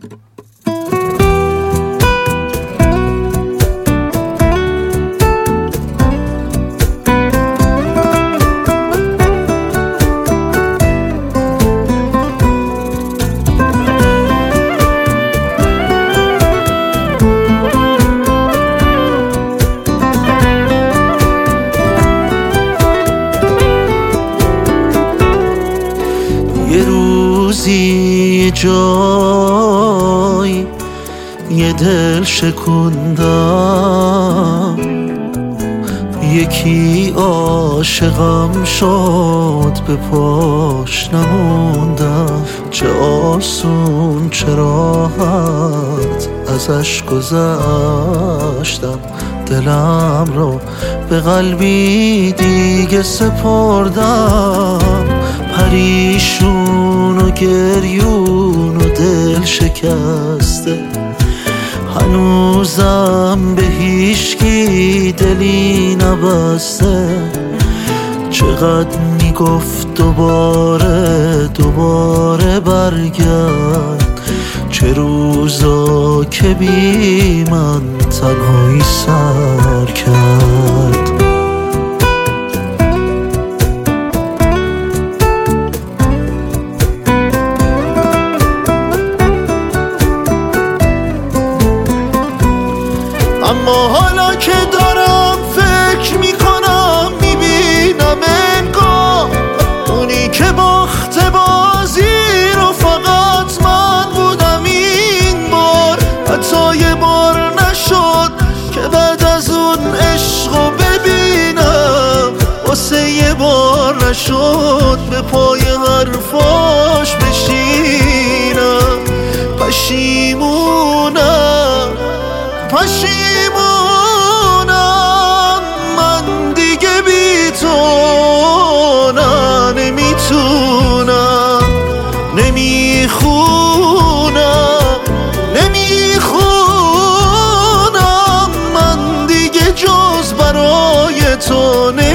یه روزی جای یه دل شکوندم، یکی عاشقم شد به پاش نموندم. چه آسون چه راحت ازش گذشتم، دلم رو به قلبی دیگه سپردم. پریشون و گریون و دل شکسته، هنوزم به هیچکی دلی نبسته. چقدر میگفت دوباره برگرد، چه روزا که بی من تنهایی سر کرد. اما حالا که دارم فکر میکنم، میبینم انگار اونی که باخت بازی رو فقط من بودم این بار. حتی یه بار نشد که بعد از اون عشقو ببینم، واسه یه بار نشد به پای حرفاش بشینم. پشیمونم من دیگه بی تو نمیتونم. نمیخونم من دیگه جز برای تو